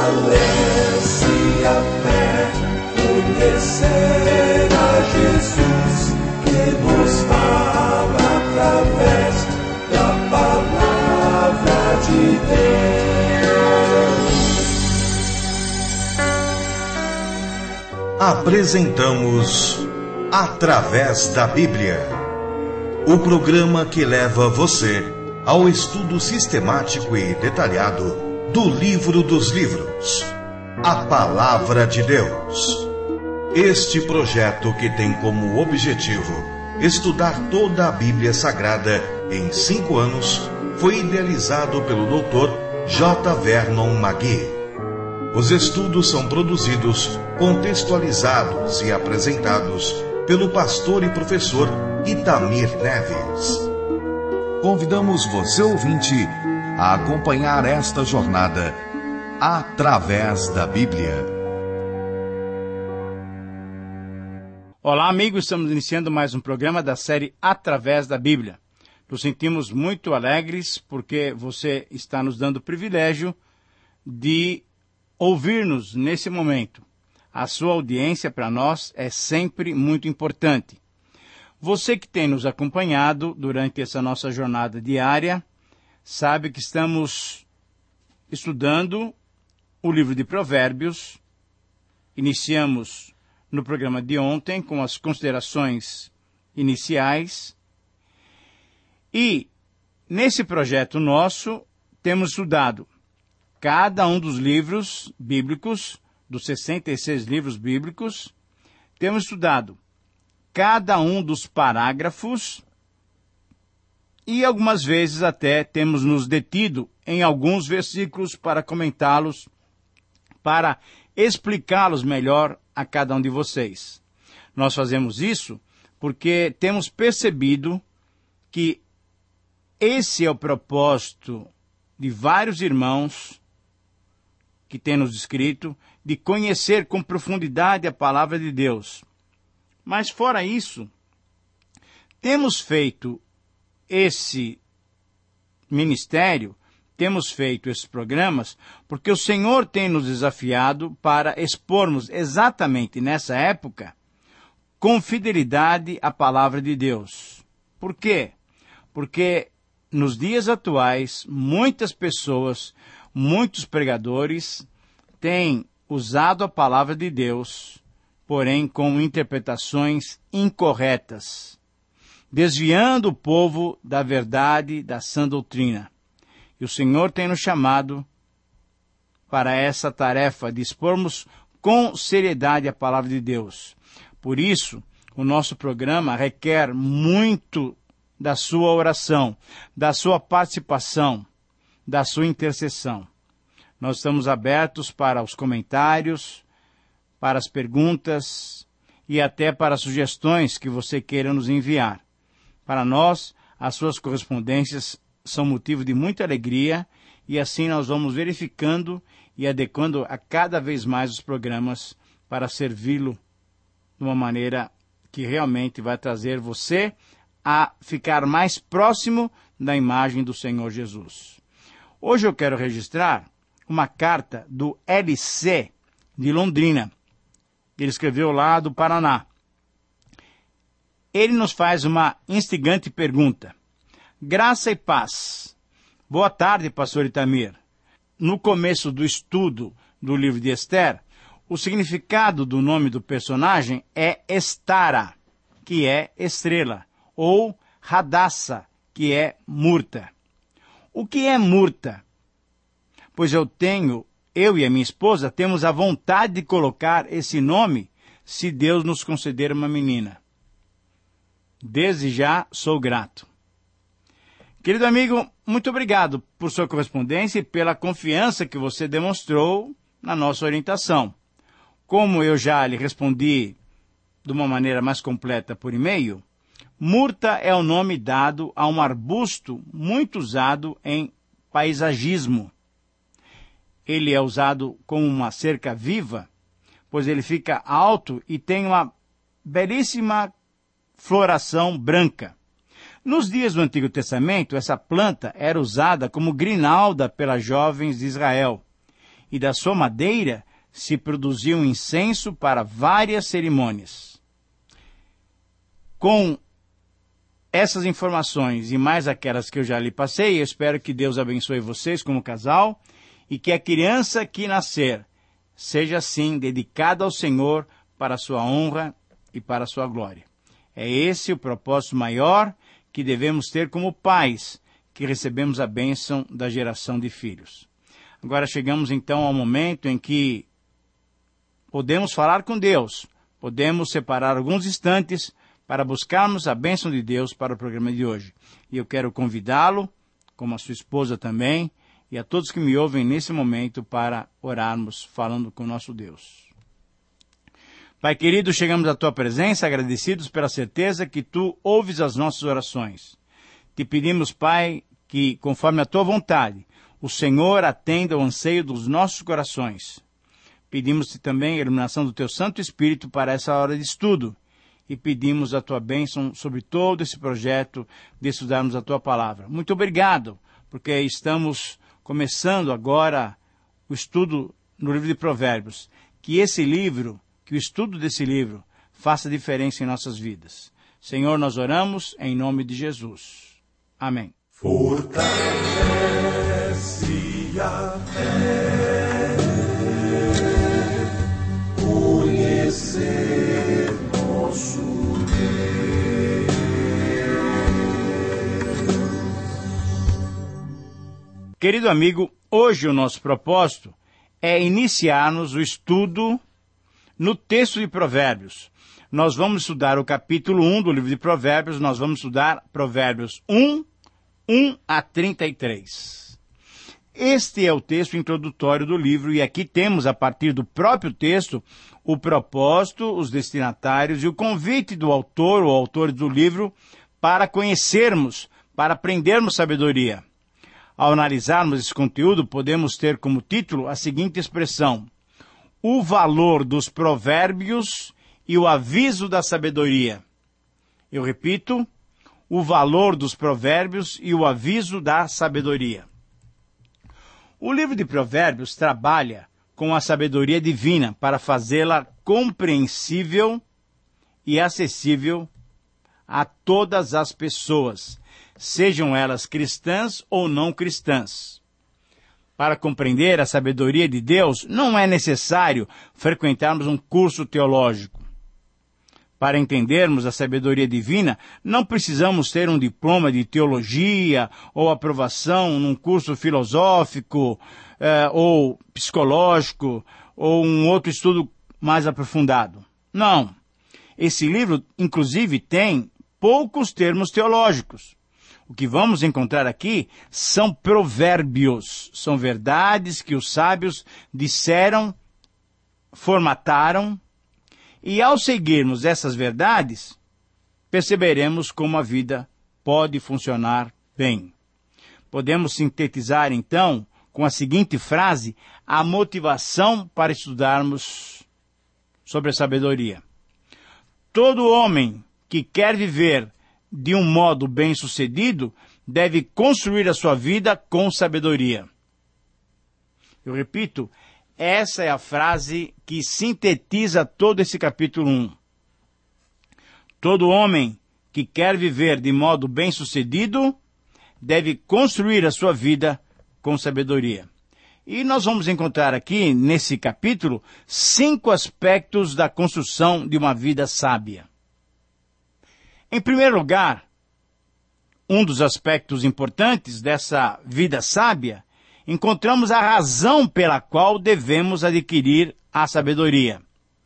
fortalece a fé, conhecer a Jesus, que nos fala através da palavra de Deus. Apresentamos Através da Bíblia, o programa que leva você ao estudo sistemático e detalhado do Livro dos Livros, a Palavra de Deus. Este projeto, que tem como objetivo estudar toda a Bíblia Sagrada em 5 anos, foi idealizado pelo Dr. J. Vernon McGee. Os estudos são produzidos, contextualizados e apresentados pelo pastor e professor Itamir Neves. Convidamos você, ouvinte, a acompanhar esta jornada através da Bíblia. Olá, amigos, estamos iniciando mais um programa da série Através da Bíblia. Nos sentimos muito alegres porque você está nos dando o privilégio de ouvir-nos nesse momento. A sua audiência para nós é sempre muito importante. Você que tem nos acompanhado durante essa nossa jornada diária, sabe que estamos estudando o livro de Provérbios. Iniciamos no programa de ontem com as considerações iniciais. E nesse projeto nosso temos estudado cada um dos livros bíblicos, dos 66 livros bíblicos. Temos estudado cada um dos parágrafos e algumas vezes até temos nos detido em alguns versículos para comentá-los, para explicá-los melhor a cada um de vocês. Nós fazemos isso porque temos percebido que esse é o propósito de vários irmãos que têm nos escrito, de conhecer com profundidade a palavra de Deus. Mas fora isso, temos feito esse ministério, temos feito esses programas, porque o Senhor tem nos desafiado para expormos exatamente nessa época, com fidelidade, a palavra de Deus. Por quê? Porque nos dias atuais, muitas pessoas, muitos pregadores têm usado a palavra de Deus, porém com interpretações incorretas, desviando o povo da verdade, da sã doutrina. E o Senhor tem nos chamado para essa tarefa de expormos com seriedade a palavra de Deus. Por isso, o nosso programa requer muito da sua oração, da sua participação, da sua intercessão. Nós estamos abertos para os comentários, para as perguntas e até para as sugestões que você queira nos enviar. Para nós, as suas correspondências são motivo de muita alegria e assim nós vamos verificando e adequando a cada vez mais os programas para servi-lo de uma maneira que realmente vai trazer você a ficar mais próximo da imagem do Senhor Jesus. Hoje eu quero registrar uma carta do LC de Londrina. Ele escreveu lá do Paraná. Ele nos faz uma instigante pergunta. Graça e paz. Boa tarde, pastor Itamir. No começo do estudo do livro de Esther, o significado do nome do personagem é Estara, que é estrela, ou Radassa, que é murta. O que é murta? Pois eu e a minha esposa temos a vontade de colocar esse nome se Deus nos conceder uma menina. Desde já sou grato. Querido amigo, muito obrigado por sua correspondência e pela confiança que você demonstrou na nossa orientação. Como eu já lhe respondi de uma maneira mais completa por e-mail, murta é o nome dado a um arbusto muito usado em paisagismo. Ele é usado como uma cerca viva, pois ele fica alto e tem uma belíssima floração branca. Nos dias do Antigo Testamento, essa planta era usada como grinalda pelas jovens de Israel. e da sua madeira se produzia um incenso para várias cerimônias. Com essas informações e mais aquelas que eu já lhe passei, eu espero que Deus abençoe vocês como casal e que a criança que nascer seja assim dedicada ao Senhor para a sua honra e para a sua glória. É esse o propósito maior que devemos ter como pais que recebemos a bênção da geração de filhos. Agora chegamos então ao momento em que podemos falar com Deus, podemos separar alguns instantes para buscarmos a bênção de Deus para o programa de hoje. E eu quero convidá-lo, como a sua esposa também, e a todos que me ouvem nesse momento para orarmos falando com o nosso Deus. Pai querido, chegamos à tua presença, agradecidos pela certeza que tu ouves as nossas orações. Te pedimos, Pai, que, conforme a tua vontade, o Senhor atenda ao anseio dos nossos corações. Pedimos-te também a iluminação do teu Santo Espírito para essa hora de estudo. E pedimos a tua bênção sobre todo esse projeto de estudarmos a tua palavra. Muito obrigado, porque estamos começando agora o estudo no livro de Provérbios. Que esse livro, que o estudo desse livro, faça diferença em nossas vidas. Senhor, nós oramos em nome de Jesus. Amém. Fortalece a fé, conhecer nosso Deus. Querido amigo, hoje o nosso propósito é iniciarmos o estudo no texto de Provérbios. Nós vamos estudar o capítulo 1 do livro de Provérbios, nós vamos estudar Provérbios 1 a 33. Este é o texto introdutório do livro e aqui temos, a partir do próprio texto, o propósito, os destinatários e o convite do autor ou autores do livro para conhecermos, para aprendermos sabedoria. Ao analisarmos esse conteúdo, podemos ter como título a seguinte expressão: o valor dos provérbios e o aviso da sabedoria. Eu repito, o valor dos provérbios e o aviso da sabedoria. O livro de Provérbios trabalha com a sabedoria divina para fazê-la compreensível e acessível a todas as pessoas, sejam elas cristãs ou não cristãs. Para compreender a sabedoria de Deus, não é necessário frequentarmos um curso teológico. Para entendermos a sabedoria divina, não precisamos ter um diploma de teologia ou aprovação num curso filosófico ou psicológico ou um outro estudo mais aprofundado. Não. Esse livro, inclusive, tem poucos termos teológicos. O que vamos encontrar aqui são provérbios, são verdades que os sábios disseram, formataram, e ao seguirmos essas verdades, perceberemos como a vida pode funcionar bem. Podemos sintetizar, então, com a seguinte frase, a motivação para estudarmos sobre a sabedoria. Todo homem que quer viver de um modo bem-sucedido deve construir a sua vida com sabedoria. Eu repito, essa é a frase que sintetiza todo esse capítulo 1. Todo homem que quer viver de modo bem-sucedido deve construir a sua vida com sabedoria. E nós vamos encontrar aqui, nesse capítulo, 5 aspectos da construção de uma vida sábia. Em primeiro lugar, um dos aspectos importantes dessa vida sábia, encontramos a razão pela qual devemos adquirir a sabedoria.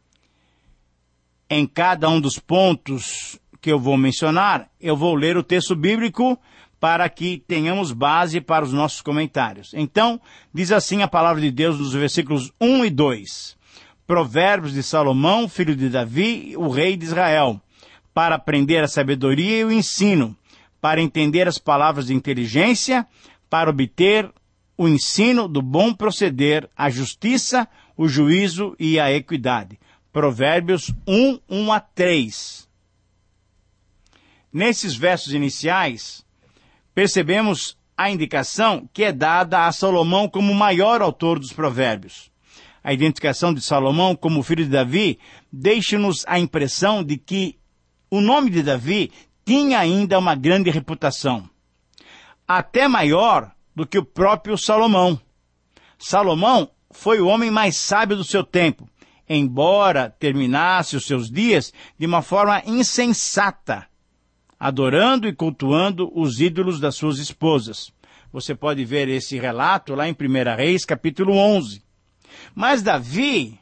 Em cada um dos pontos que eu vou mencionar, eu vou ler o texto bíblico para que tenhamos base para os nossos comentários. Então, diz assim a palavra de Deus nos versículos 1 e 2. Provérbios de Salomão, filho de Davi, o rei de Israel, para aprender a sabedoria e o ensino, para entender as palavras de inteligência, para obter o ensino do bom proceder, a justiça, o juízo e a equidade. Provérbios 1 a 3. Nesses versos iniciais, percebemos a indicação que é dada a Salomão como o maior autor dos provérbios. A identificação de Salomão como filho de Davi deixa-nos a impressão de que o nome de Davi tinha ainda uma grande reputação, até maior do que o próprio Salomão. Salomão foi o homem mais sábio do seu tempo, embora terminasse os seus dias de uma forma insensata, adorando e cultuando os ídolos das suas esposas. Você pode ver esse relato lá em 1 Reis, capítulo 11. Mas Davi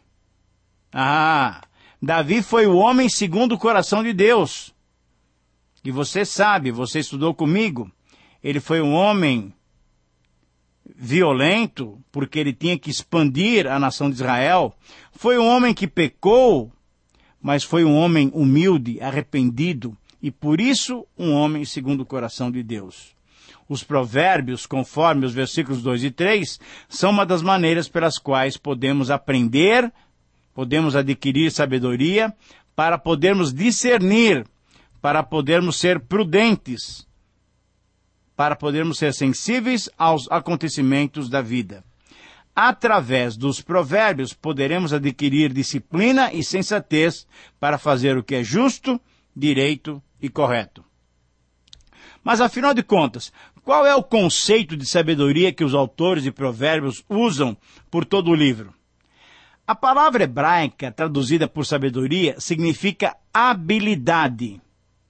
foi o homem segundo o coração de Deus. E você sabe, você estudou comigo, ele foi um homem violento, porque ele tinha que expandir a nação de Israel. Foi um homem que pecou, mas foi um homem humilde, arrependido, e por isso um homem segundo o coração de Deus. Os provérbios, conforme os versículos 2 e 3, são uma das maneiras pelas quais podemos aprender, podemos adquirir sabedoria, para podermos discernir, para podermos ser prudentes, para podermos ser sensíveis aos acontecimentos da vida. Através dos provérbios, poderemos adquirir disciplina e sensatez para fazer o que é justo, direito e correto. Mas, afinal de contas, qual é o conceito de sabedoria que os autores de provérbios usam por todo o livro? A palavra hebraica, traduzida por sabedoria, significa habilidade.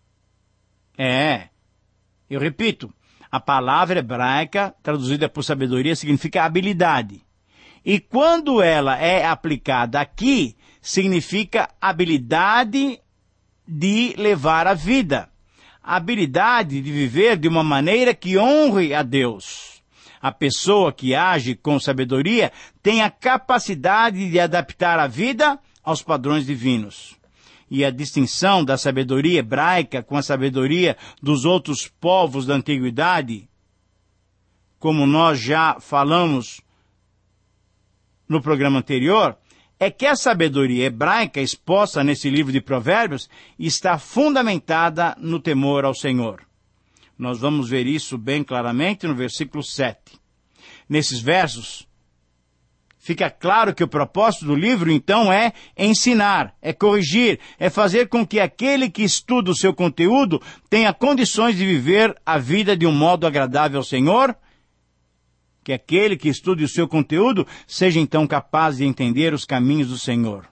Eu repito, a palavra hebraica, traduzida por sabedoria, significa habilidade. E quando ela é aplicada aqui, significa habilidade de levar a vida. A habilidade de viver de uma maneira que honre a Deus. A pessoa que age com sabedoria tem a capacidade de adaptar a vida aos padrões divinos. E a distinção da sabedoria hebraica com a sabedoria dos outros povos da antiguidade, como nós já falamos no programa anterior, é que a sabedoria hebraica exposta nesse livro de Provérbios está fundamentada no temor ao Senhor. Nós vamos ver isso bem claramente no versículo 7. Nesses versos, fica claro que o propósito do livro, então, é ensinar, é corrigir, é fazer com que aquele que estuda o seu conteúdo tenha condições de viver a vida de um modo agradável ao Senhor, que aquele que estude o seu conteúdo seja então capaz de entender os caminhos do Senhor.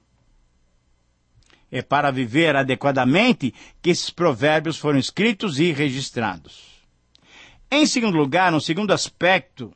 É para viver adequadamente que esses provérbios foram escritos e registrados. Em segundo lugar, no segundo aspecto,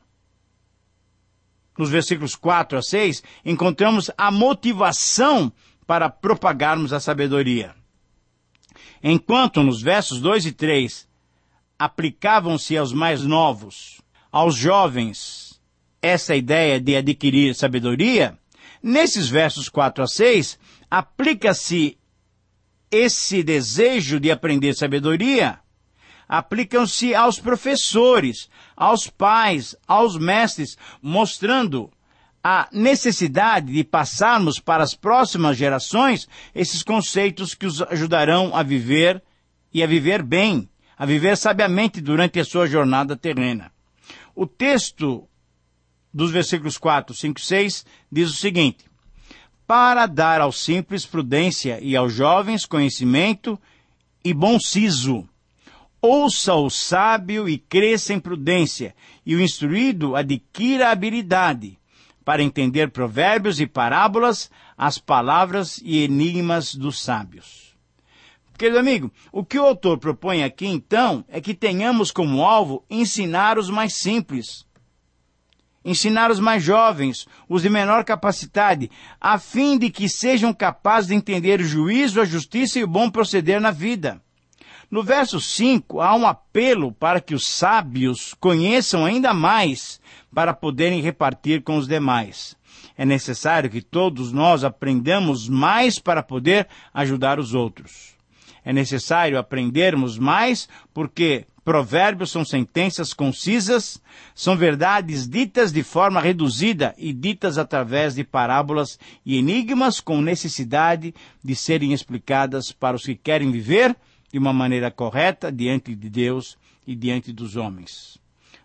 nos versículos 4 a 6, encontramos a motivação para propagarmos a sabedoria. Enquanto nos versos 2 e 3 aplicavam-se aos mais novos, aos jovens, essa ideia de adquirir sabedoria, nesses versos 4 a 6, aplica-se esse desejo de aprender sabedoria, aplicam-se aos professores, aos pais, aos mestres, mostrando a necessidade de passarmos para as próximas gerações esses conceitos que os ajudarão a viver e a viver bem, a viver sabiamente durante a sua jornada terrena. O texto dos versículos 4, 5 e 6 diz o seguinte: para dar aos simples prudência e aos jovens conhecimento e bom siso. Ouça o sábio e cresça em prudência, e o instruído adquira habilidade, para entender provérbios e parábolas, as palavras e enigmas dos sábios. Querido amigo, o que o autor propõe aqui, então, é que tenhamos como alvo ensinar os mais simples, ensinar os mais jovens, os de menor capacidade, a fim de que sejam capazes de entender o juízo, a justiça e o bom proceder na vida. No verso 5, há um apelo para que os sábios conheçam ainda mais para poderem repartir com os demais. É necessário que todos nós aprendamos mais para poder ajudar os outros. É necessário aprendermos mais porque provérbios são sentenças concisas, são verdades ditas de forma reduzida e ditas através de parábolas e enigmas com necessidade de serem explicadas para os que querem viver de uma maneira correta diante de Deus e diante dos homens.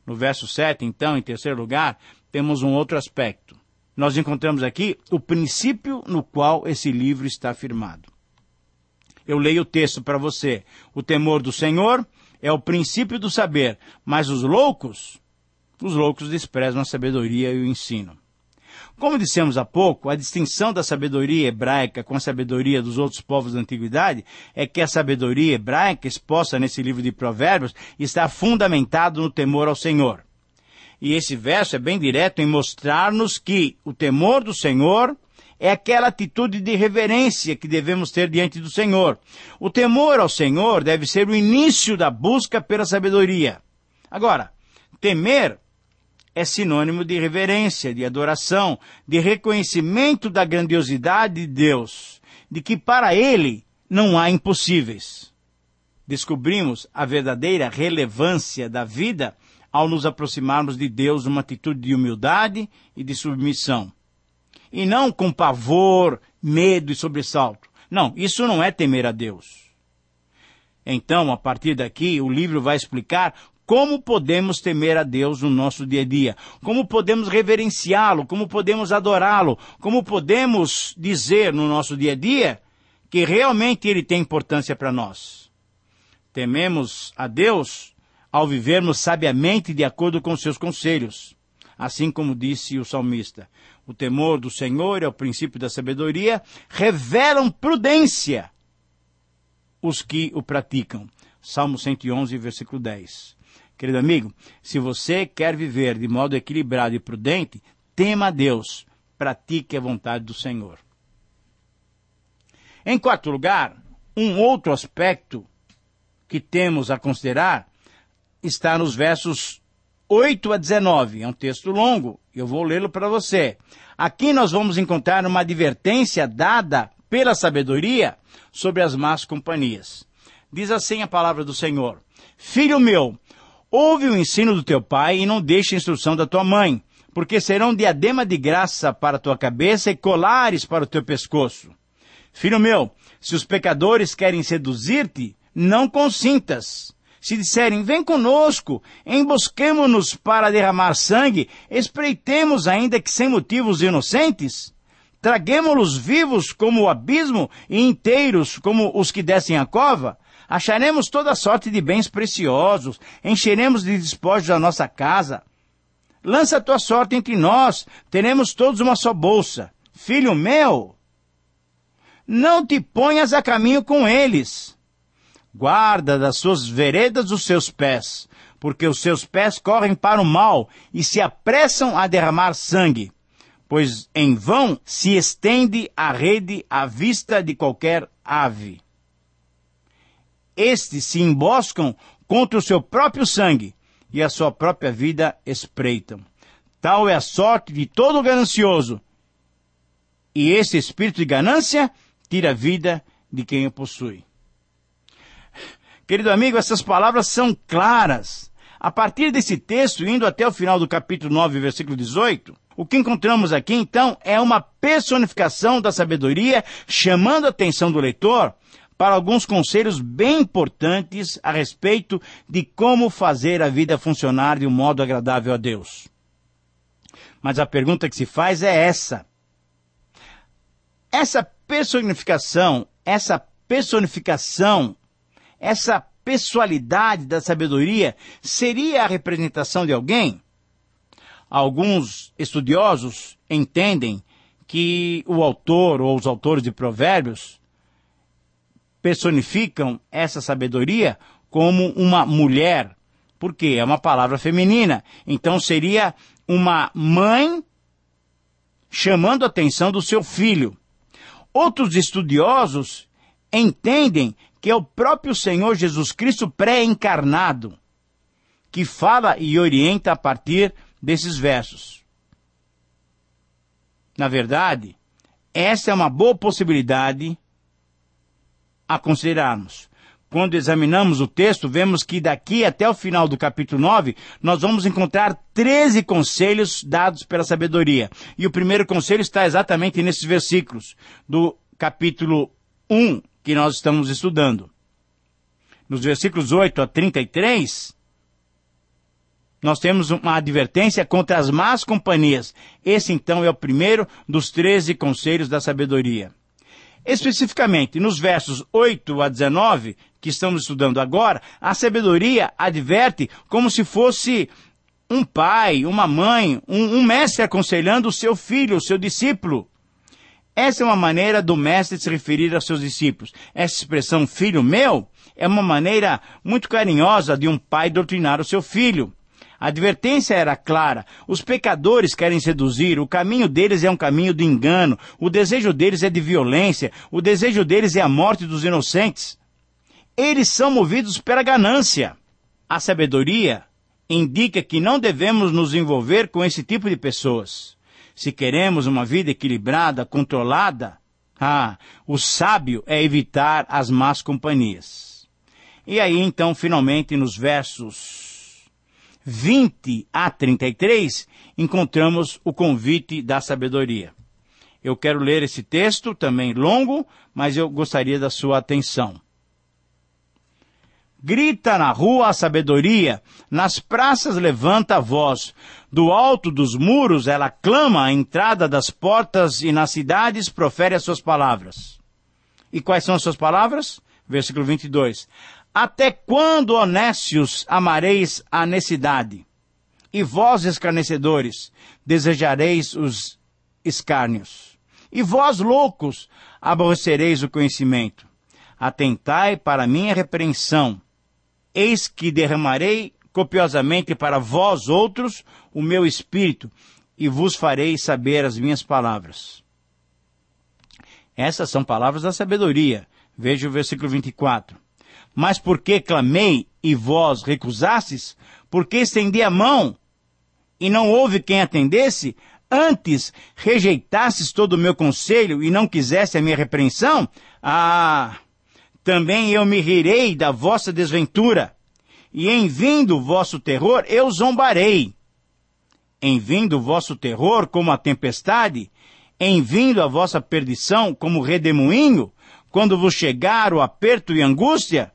No verso 7, então, em terceiro lugar, temos um outro aspecto. Nós encontramos aqui o princípio no qual esse livro está firmado. Eu leio o texto para você. O temor do Senhor é o princípio do saber, mas os loucos desprezam a sabedoria e o ensino. Como dissemos há pouco, a distinção da sabedoria hebraica com a sabedoria dos outros povos da antiguidade é que a sabedoria hebraica exposta nesse livro de Provérbios está fundamentada no temor ao Senhor. E esse verso é bem direto em mostrar-nos que o temor do Senhor é aquela atitude de reverência que devemos ter diante do Senhor. O temor ao Senhor deve ser o início da busca pela sabedoria. Agora, temer é sinônimo de reverência, de adoração, de reconhecimento da grandiosidade de Deus, de que para Ele não há impossíveis. Descobrimos a verdadeira relevância da vida ao nos aproximarmos de Deus numa atitude de humildade e de submissão. E não com pavor, medo e sobressalto. Não, isso não é temer a Deus. Então, a partir daqui, o livro vai explicar como podemos temer a Deus no nosso dia a dia, como podemos reverenciá-lo, como podemos adorá-lo, como podemos dizer no nosso dia a dia que realmente Ele tem importância para nós. Tememos a Deus ao vivermos sabiamente de acordo com seus conselhos. Assim como disse o salmista, o temor do Senhor é o princípio da sabedoria, revelam prudência os que o praticam. Salmo 111, versículo 10. Querido amigo, se você quer viver de modo equilibrado e prudente, tema a Deus, pratique a vontade do Senhor. Em quarto lugar, um outro aspecto que temos a considerar está nos versos 8 a 19. É um texto longo, eu vou lê-lo para você. Aqui nós vamos encontrar uma advertência dada pela sabedoria sobre as más companhias. Diz assim a palavra do Senhor: Filho meu, ouve o ensino do teu pai e não deixe a instrução da tua mãe, porque serão diadema de graça para a tua cabeça e colares para o teu pescoço. Filho meu, se os pecadores querem seduzir-te, não consintas. Se disserem, vem conosco, embosquemo-nos para derramar sangue, espreitemos ainda que sem motivos inocentes, traguemo-los vivos como o abismo e inteiros como os que descem a cova, acharemos toda sorte de bens preciosos, encheremos de despojos a nossa casa. Lança a tua sorte entre nós, teremos todos uma só bolsa. Filho meu, não te ponhas a caminho com eles. Guarda das suas veredas os seus pés, porque os seus pés correm para o mal e se apressam a derramar sangue, pois em vão se estende a rede à vista de qualquer ave. Estes se emboscam contra o seu próprio sangue e a sua própria vida espreitam. Tal é a sorte de todo ganancioso, e esse espírito de ganância tira a vida de quem o possui. Querido amigo, essas palavras são claras. A partir desse texto, indo até o final do capítulo 9, versículo 18, o que encontramos aqui, então, é uma personificação da sabedoria, chamando a atenção do leitor para alguns conselhos bem importantes a respeito de como fazer a vida funcionar de um modo agradável a Deus. Mas a pergunta que se faz é essa. Essa pessoalidade da sabedoria seria a representação de alguém? Alguns estudiosos entendem que o autor ou os autores de Provérbios personificam essa sabedoria como uma mulher, porque é uma palavra feminina. Então seria uma mãe chamando a atenção do seu filho. Outros estudiosos entendem que é o próprio Senhor Jesus Cristo pré-encarnado que fala e orienta a partir desses versos. Na verdade, essa é uma boa possibilidade a considerarmos. Quando examinamos o texto, vemos que daqui até o final do capítulo 9, nós vamos encontrar 13 conselhos dados pela sabedoria. E o primeiro conselho está exatamente nesses versículos do capítulo 1, que nós estamos estudando. Nos versículos 8 a 33, nós temos uma advertência contra as más companhias. Esse, então, é o primeiro dos 13 conselhos da sabedoria. Especificamente, nos versos 8 a 19, que estamos estudando agora, a sabedoria adverte como se fosse um pai, uma mãe, um mestre aconselhando o seu filho, o seu discípulo. Essa é uma maneira do mestre se referir aos seus discípulos. Essa expressão, filho meu, é uma maneira muito carinhosa de um pai doutrinar o seu filho. A advertência era clara. Os pecadores querem seduzir, o caminho deles é um caminho de engano, o desejo deles é de violência, o desejo deles é a morte dos inocentes. Eles são movidos pela ganância. A sabedoria indica que não devemos nos envolver com esse tipo de pessoas. Se queremos uma vida equilibrada, controlada, o sábio é evitar as más companhias. E aí, então, finalmente, nos versos 20 a 33, encontramos o convite da sabedoria. Eu quero ler esse texto, também longo, mas eu gostaria da sua atenção. Grita na rua a sabedoria, nas praças levanta a voz. Do alto dos muros ela clama à entrada das portas e nas cidades profere as suas palavras. E quais são as suas palavras? Versículo 22. Até quando, honestos, amareis a necessidade? E vós, escarnecedores, desejareis os escárnios? E vós, loucos, aborrecereis o conhecimento? Atentai para a minha repreensão. Eis que derramarei copiosamente para vós outros o meu espírito, e vos farei saber as minhas palavras. Essas são palavras da sabedoria. Veja o versículo 24. Mas porque clamei e vós recusastes, porque estendi a mão e não houve quem atendesse, antes rejeitastes todo o meu conselho e não quiseste a minha repreensão, também eu me rirei da vossa desventura, e em vindo o vosso terror eu zombarei. Em vindo o vosso terror como a tempestade, em vindo a vossa perdição como redemoinho, quando vos chegar o aperto e angústia,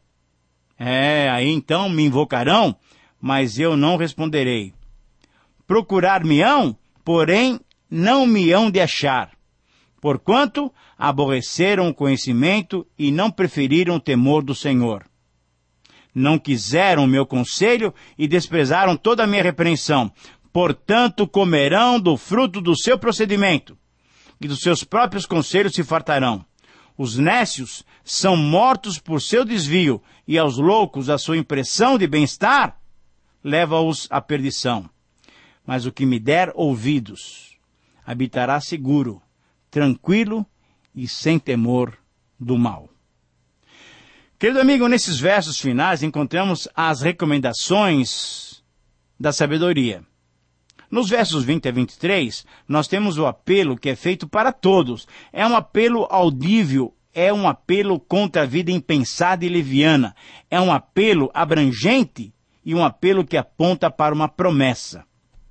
aí então me invocarão, mas eu não responderei. Procurar-me-ão, porém não me hão de achar, porquanto aborreceram o conhecimento e não preferiram o temor do Senhor. Não quiseram o meu conselho e desprezaram toda a minha repreensão. Portanto, comerão do fruto do seu procedimento, e dos seus próprios conselhos se fartarão. Os nécios são mortos por seu desvio, e aos loucos a sua impressão de bem-estar leva-os à perdição. Mas o que me der ouvidos habitará seguro, tranquilo e sem temor do mal. Querido amigo, nesses versos finais encontramos as recomendações da sabedoria. Nos versos 20 a 23, nós temos o apelo que é feito para todos. É um apelo audível, é um apelo contra a vida impensada e leviana. É um apelo abrangente e um apelo que aponta para uma promessa.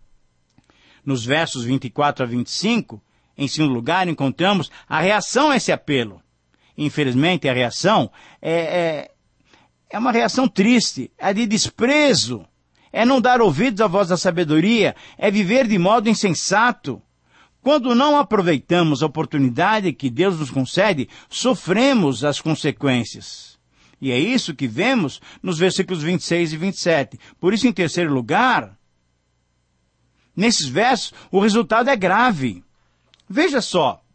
Nos versos 24 a 25, em segundo lugar, encontramos a reação a esse apelo. Infelizmente, a reação é uma reação triste, é de desprezo. É não dar ouvidos à voz da sabedoria, é viver de modo insensato. Quando não aproveitamos a oportunidade que Deus nos concede, sofremos as consequências. E é isso que vemos nos versículos 26 e 27. Por isso, em terceiro lugar, nesses versos, o resultado é grave. Veja só.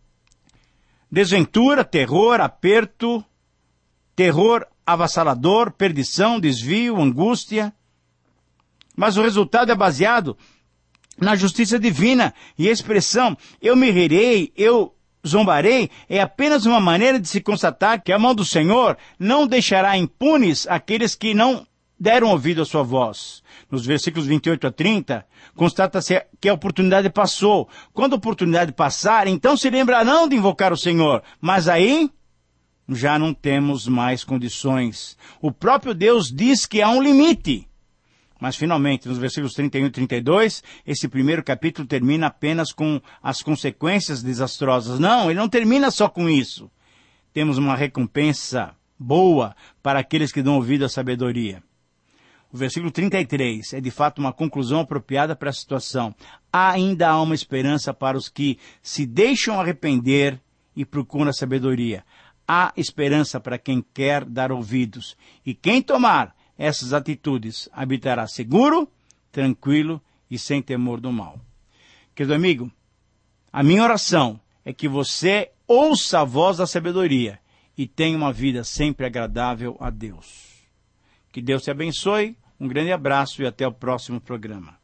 Desventura, terror, aperto, terror avassalador, perdição, desvio, angústia. Mas o resultado é baseado na justiça divina, e a expressão eu me rirei, eu zombarei, é apenas uma maneira de se constatar que a mão do Senhor não deixará impunes aqueles que não deram ouvido à sua voz. Nos versículos 28 a 30, constata-se que a oportunidade passou. Quando a oportunidade passar, então se lembrarão de invocar o Senhor. Mas aí, já não temos mais condições. O próprio Deus diz que há um limite. Mas, finalmente, nos versículos 31 e 32, esse primeiro capítulo termina apenas com as consequências desastrosas. Não, ele não termina só com isso. Temos uma recompensa boa para aqueles que dão ouvido à sabedoria. O versículo 33 é de fato uma conclusão apropriada para a situação. Ainda há uma esperança para os que se deixam arrepender e procuram a sabedoria. Há esperança para quem quer dar ouvidos. E quem tomar essas atitudes habitará seguro, tranquilo e sem temor do mal. Querido amigo, a minha oração é que você ouça a voz da sabedoria e tenha uma vida sempre agradável a Deus. Que Deus te abençoe, um grande abraço e até o próximo programa.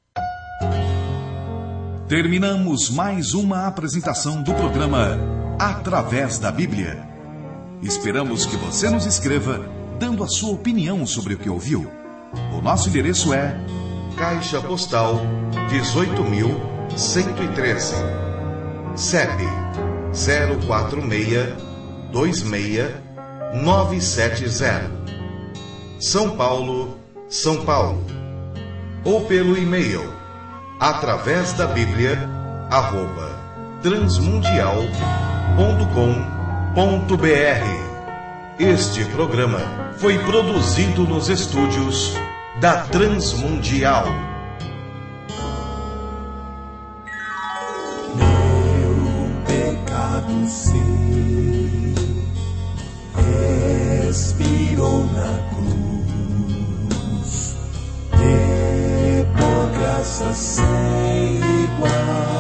Terminamos mais uma apresentação do programa Através da Bíblia. Esperamos que você nos escreva, dando a sua opinião sobre o que ouviu. O nosso endereço é Caixa Postal 18.113, CEP 04626-970, São Paulo, São Paulo. Ou pelo e-mail através da Bíblia @transmundial.com.br. Este programa foi produzido nos estúdios da Transmundial. Meu pecado sim expirou na cruz, e por graça sem igual